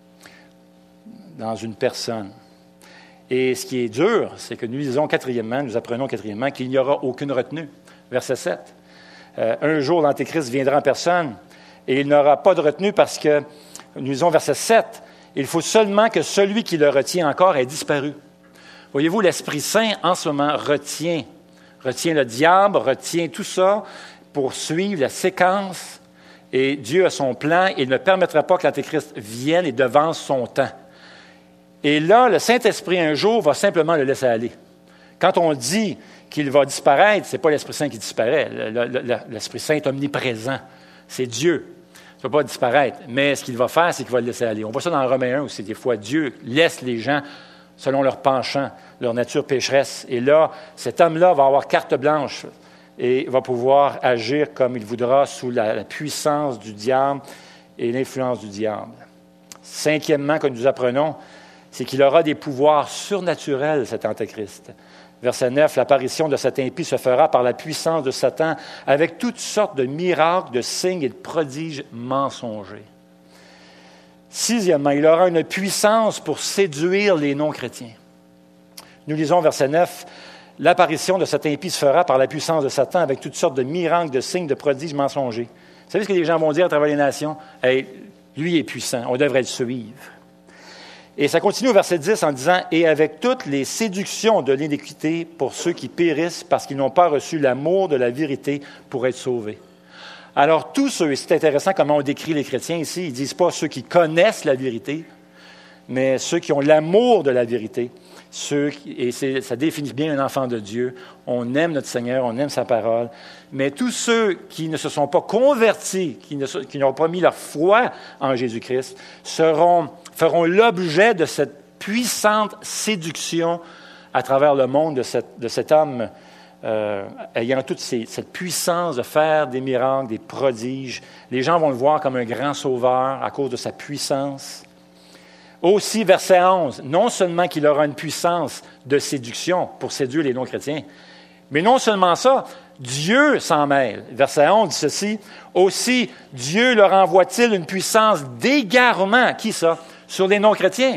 dans une personne. Et ce qui est dur, c'est que nous apprenons quatrièmement qu'il n'y aura aucune retenue. Verset 7. Un jour, l'Antéchrist viendra en personne et il n'aura pas de retenue parce que, nous lisons verset 7, il faut seulement que celui qui le retient encore ait disparu. Voyez-vous, l'Esprit Saint, en ce moment, retient le diable, retient tout ça pour suivre la séquence. Et Dieu a son plan. Il ne permettra pas que l'Antéchrist vienne et devance son temps. Et là, le Saint-Esprit, un jour, va simplement le laisser aller. Quand on dit qu'il va disparaître, ce n'est pas l'Esprit Saint qui disparaît. L'Esprit Saint est omniprésent. C'est Dieu. Ça ne va pas disparaître. Mais ce qu'il va faire, c'est qu'il va le laisser aller. On voit ça dans Romains 1 aussi. Des fois, Dieu laisse les gens selon leur penchant, leur nature pécheresse. Et là, cet homme-là va avoir carte blanche et va pouvoir agir comme il voudra sous la puissance du diable et l'influence du diable. Cinquièmement, que nous apprenons, c'est qu'il aura des pouvoirs surnaturels, cet Antéchrist. Verset 9, l'apparition de cet impie se fera par la puissance de Satan avec toutes sortes de miracles, de signes et de prodiges mensongers. Sixièmement, il aura une puissance pour séduire les non-chrétiens. Nous lisons verset 9, l'apparition de cet impie se fera par la puissance de Satan avec toutes sortes de miracles, de signes, de prodiges mensongers. Vous savez ce que les gens vont dire à travers les nations? Hey, lui est puissant, on devrait le suivre. Et ça continue au verset 10 en disant « Et avec toutes les séductions de l'iniquité pour ceux qui périssent parce qu'ils n'ont pas reçu l'amour de la vérité pour être sauvés. » Alors, tous ceux, et c'est intéressant comment on décrit les chrétiens ici, ils ne disent pas ceux qui connaissent la vérité, mais ceux qui ont l'amour de la vérité. Ça définit bien un enfant de Dieu. On aime notre Seigneur, on aime sa parole. Mais tous ceux qui ne se sont pas convertis, qui n'ont pas mis leur foi en Jésus-Christ, feront l'objet de cette puissante séduction à travers le monde de cet homme ayant toute cette puissance de faire des miracles, des prodiges. Les gens vont le voir comme un grand sauveur à cause de sa puissance. Aussi, verset 11, non seulement qu'il aura une puissance de séduction pour séduire les non-chrétiens, mais non seulement ça, Dieu s'en mêle. Verset 11 dit ceci, aussi, Dieu leur envoie-t-il une puissance d'égarement. Qui ça? Sur les non-chrétiens.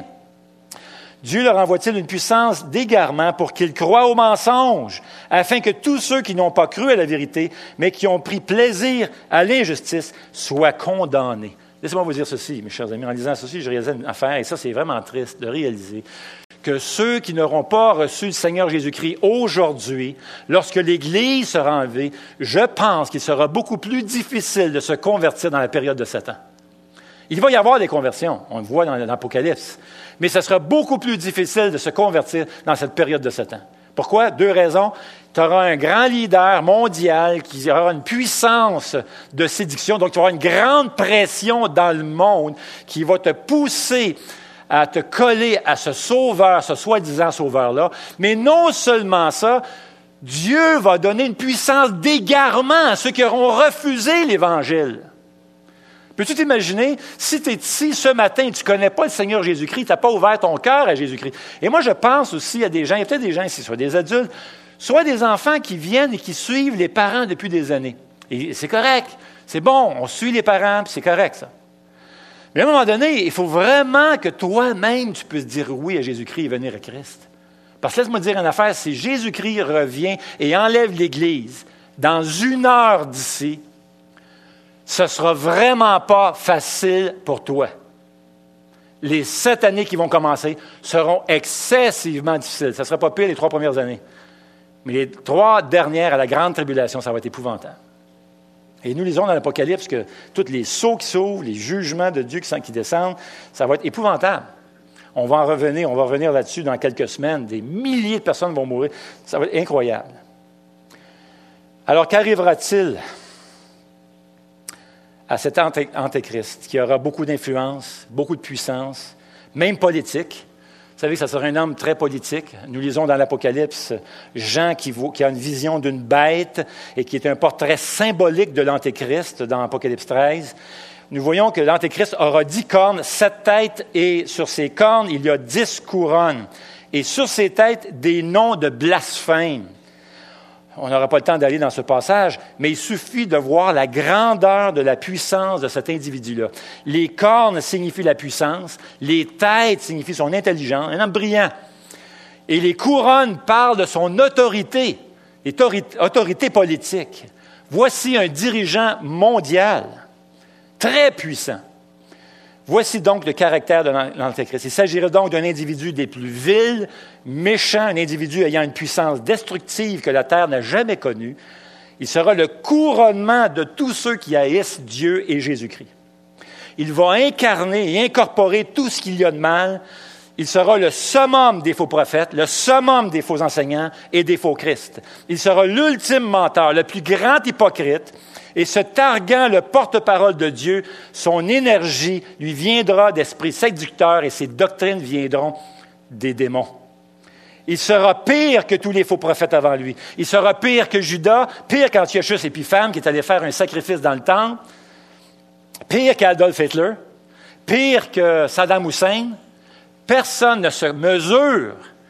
Dieu leur envoie-t-il une puissance d'égarement pour qu'ils croient au mensonge, afin que tous ceux qui n'ont pas cru à la vérité, mais qui ont pris plaisir à l'injustice, soient condamnés. Laissez-moi vous dire ceci, mes chers amis. En lisant ceci, je réalisais une affaire, et ça, c'est vraiment triste de réaliser que ceux qui n'auront pas reçu le Seigneur Jésus-Christ aujourd'hui, lorsque l'Église sera enlevée, je pense qu'il sera beaucoup plus difficile de se convertir dans la période de 7 ans. Il va y avoir des conversions, on le voit dans l'Apocalypse, mais ce sera beaucoup plus difficile de se convertir dans cette période de 7 ans. Pourquoi? 2 raisons. Tu auras un grand leader mondial qui aura une puissance de séduction, donc tu auras une grande pression dans le monde qui va te pousser à te coller à ce sauveur, ce soi-disant sauveur-là. Mais non seulement ça, Dieu va donner une puissance d'égarement à ceux qui auront refusé l'Évangile. Peux-tu t'imaginer, si tu es ici ce matin et tu ne connais pas le Seigneur Jésus-Christ, tu n'as pas ouvert ton cœur à Jésus-Christ. Et moi, je pense aussi à des gens, il y a peut-être des gens ici, soit des adultes, soit des enfants qui viennent et qui suivent les parents depuis des années. Et c'est correct, c'est bon, on suit les parents, puis c'est correct ça. Mais à un moment donné, il faut vraiment que toi-même, tu puisses dire oui à Jésus-Christ et venir à Christ. Parce que laisse-moi dire une affaire, si Jésus-Christ revient et enlève l'Église dans 1 heure d'ici, ce ne sera vraiment pas facile pour toi. Les 7 années qui vont commencer seront excessivement difficiles. Ça ne sera pas pire les 3 premières années. Mais les 3 dernières à la grande tribulation, ça va être épouvantable. Et nous lisons dans l'Apocalypse que tous les sceaux qui s'ouvrent, les jugements de Dieu qui descendent, ça va être épouvantable. On va revenir là-dessus dans quelques semaines. Des milliers de personnes vont mourir. Ça va être incroyable. Alors, qu'arrivera-t-il à cet antéchrist qui aura beaucoup d'influence, beaucoup de puissance, même politique? Vous savez que ça sera un homme très politique. Nous lisons dans l'Apocalypse Jean qui a une vision d'une bête et qui est un portrait symbolique de l'Antéchrist dans l'Apocalypse 13. Nous voyons que l'Antéchrist aura 10 cornes, 7 têtes, et sur ces cornes, il y a 10 couronnes. Et sur ces têtes, des noms de blasphème. On n'aura pas le temps d'aller dans ce passage, mais il suffit de voir la grandeur de la puissance de cet individu-là. Les cornes signifient la puissance, les têtes signifient son intelligence, un homme brillant. Et les couronnes parlent de son autorité, autorité politique. Voici un dirigeant mondial, très puissant. Voici donc le caractère de l'Antéchrist. Il s'agirait donc d'un individu des plus vils, méchant, un individu ayant une puissance destructive que la terre n'a jamais connue. Il sera le couronnement de tous ceux qui haïssent Dieu et Jésus-Christ. Il va incarner et incorporer tout ce qu'il y a de mal. Il sera le summum des faux prophètes, le summum des faux enseignants et des faux Christ. Il sera l'ultime menteur, le plus grand hypocrite. Et se targuant le porte-parole de Dieu, son énergie lui viendra d'esprits séducteurs et ses doctrines viendront des démons. Il sera pire que tous les faux prophètes avant lui. Il sera pire que Judas, pire qu'Antiochus Épiphane qui est allé faire un sacrifice dans le temple, pire qu'Adolf Hitler, pire que Saddam Hussein. Personne ne se mesure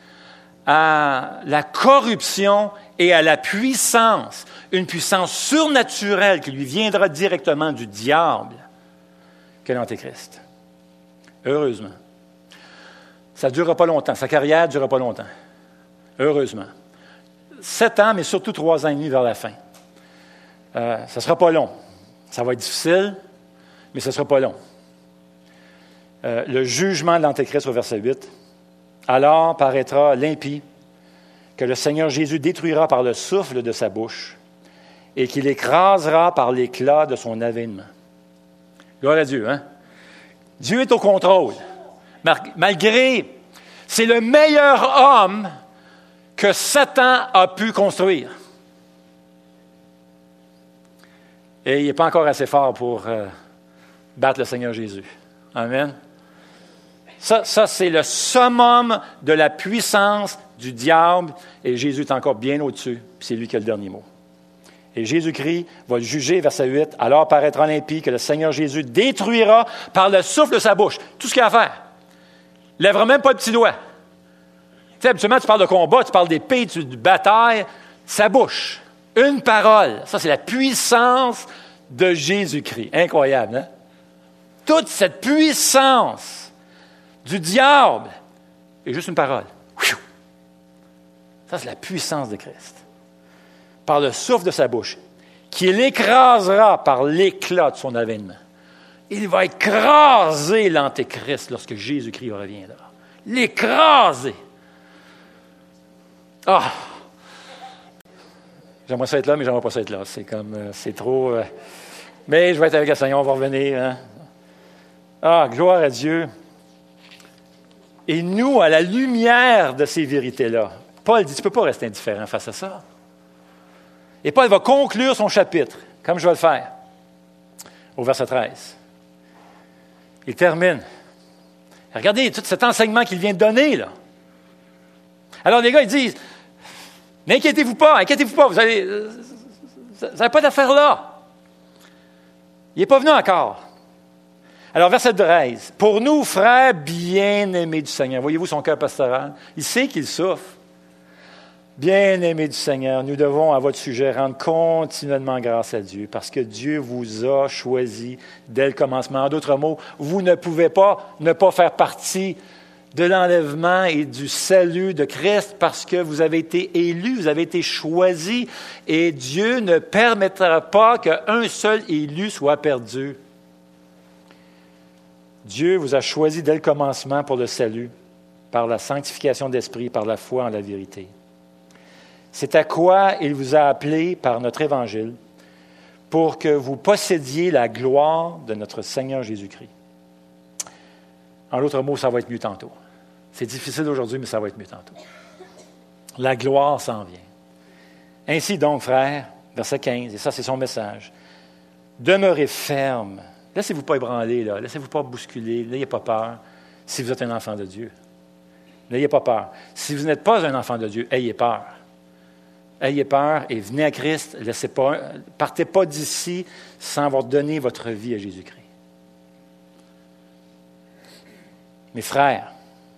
à la corruption et à la puissance, une puissance surnaturelle qui lui viendra directement du diable que l'Antéchrist. Heureusement. Ça ne durera pas longtemps. Sa carrière ne durera pas longtemps. Heureusement. 7 ans, mais surtout 3 ans et demi vers la fin. Ça ne sera pas long. Ça va être difficile, mais ce ne sera pas long. Le jugement de l'Antéchrist au verset 8. Alors paraîtra l'impie que le Seigneur Jésus détruira par le souffle de sa bouche et qu'il écrasera par l'éclat de son avènement. Gloire à Dieu, hein? Dieu est au contrôle. Malgré, c'est le meilleur homme que Satan a pu construire. Et il n'est pas encore assez fort pour battre le Seigneur Jésus. Amen. Ça, c'est le summum de la puissance du diable, et Jésus est encore bien au-dessus, puis c'est lui qui a le dernier mot. Et Jésus-Christ va le juger, verset 8, « Alors paraîtra l'impie que le Seigneur Jésus détruira par le souffle de sa bouche. » Tout ce qu'il a à faire. Il ne lèvera même pas le petit doigt. Tu sais, habituellement, tu parles de combat, tu parles d'épée, de bataille. Sa bouche, une parole. Ça, c'est la puissance de Jésus-Christ. Incroyable, hein? Toute cette puissance du diable est juste une parole. Ça, c'est la puissance de Christ. Par le souffle de sa bouche, qu'il écrasera par l'éclat de son avènement. Il va écraser l'Antéchrist lorsque Jésus-Christ reviendra. L'écraser. Ah! J'aimerais ça être là, mais j'aimerais pas ça être là. C'est comme, c'est trop... Mais je vais être avec le Seigneur, on va revenir. Hein? Ah, gloire à Dieu. Et nous, à la lumière de ces vérités-là, Paul dit, tu ne peux pas rester indifférent face à ça. Et Paul va conclure son chapitre, comme je vais le faire, au verset 13. Il termine. Regardez tout cet enseignement qu'il vient de donner, là. Alors les gars, ils disent, inquiétez-vous pas, vous n'avez pas d'affaire là. Il n'est pas venu encore. Alors, verset 13. « Pour nous, frères bien-aimés du Seigneur. » Voyez-vous son cœur pastoral? Il sait qu'il souffre. « Bien-aimés du Seigneur, nous devons, à votre sujet, rendre continuellement grâce à Dieu, parce que Dieu vous a choisi dès le commencement. » En d'autres mots, vous ne pouvez pas ne pas faire partie de l'enlèvement et du salut de Christ parce que vous avez été élus, vous avez été choisis, et Dieu ne permettra pas qu'un seul élu soit perdu. Dieu vous a choisi dès le commencement pour le salut, par la sanctification d'esprit, par la foi en la vérité. C'est à quoi il vous a appelé par notre Évangile, pour que vous possédiez la gloire de notre Seigneur Jésus-Christ. En d'autres mots, ça va être mieux tantôt. C'est difficile aujourd'hui, mais ça va être mieux tantôt. La gloire s'en vient. Ainsi donc, frères, verset 15, et ça c'est son message, demeurez fermes. Laissez-vous pas ébranler, là. Laissez-vous pas bousculer. N'ayez pas peur si vous êtes un enfant de Dieu. N'ayez pas peur. Si vous n'êtes pas un enfant de Dieu, ayez peur. Ayez peur et venez à Christ. Partez pas d'ici sans avoir donné votre vie à Jésus-Christ. Mes frères,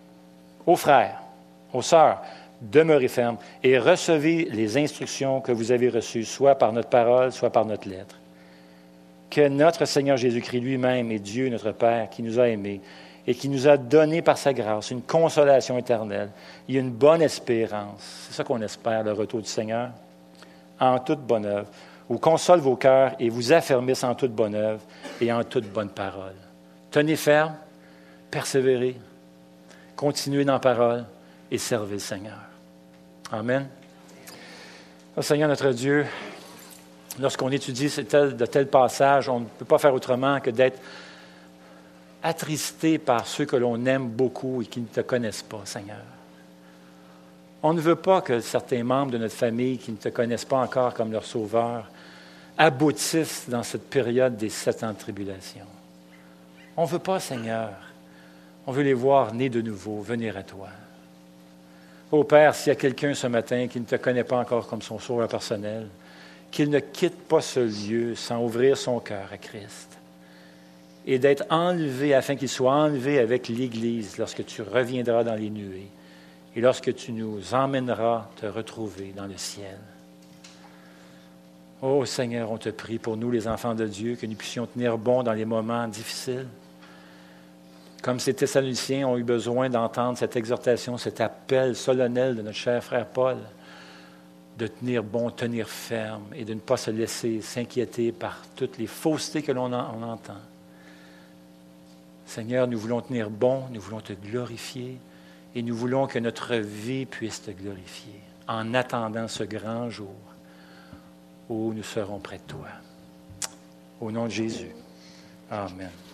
aux sœurs, demeurez fermes et recevez les instructions que vous avez reçues, soit par notre parole, soit par notre lettre. Que notre Seigneur Jésus-Christ lui-même et Dieu, notre Père, qui nous a aimés et qui nous a donné par sa grâce une consolation éternelle et une bonne espérance, c'est ça qu'on espère, le retour du Seigneur, en toute bonne œuvre, vous console vos cœurs et vous affermisse en toute bonne œuvre et en toute bonne parole. Tenez ferme, persévérez, continuez dans la parole et servez le Seigneur. Amen. Oh, Seigneur notre Dieu, lorsqu'on étudie de tels passages, on ne peut pas faire autrement que d'être attristé par ceux que l'on aime beaucoup et qui ne te connaissent pas, Seigneur. On ne veut pas que certains membres de notre famille qui ne te connaissent pas encore comme leur sauveur aboutissent dans cette période des 7 ans de tribulation. On ne veut pas, Seigneur. On veut les voir nés de nouveau, venir à toi. Ô Père, s'il y a quelqu'un ce matin qui ne te connaît pas encore comme son sauveur personnel, qu'il ne quitte pas ce lieu sans ouvrir son cœur à Christ et d'être enlevé afin qu'il soit enlevé avec l'Église lorsque tu reviendras dans les nuées et lorsque tu nous emmèneras te retrouver dans le ciel. Ô Seigneur, on te prie pour nous, les enfants de Dieu, que nous puissions tenir bon dans les moments difficiles. Comme ces Thessaloniciens ont eu besoin d'entendre cette exhortation, cet appel solennel de notre cher frère Paul, de tenir bon, tenir ferme et de ne pas se laisser s'inquiéter par toutes les faussetés que l'on entend. Seigneur, nous voulons tenir bon, nous voulons te glorifier et nous voulons que notre vie puisse te glorifier en attendant ce grand jour où nous serons près de toi. Au nom de Jésus. Amen.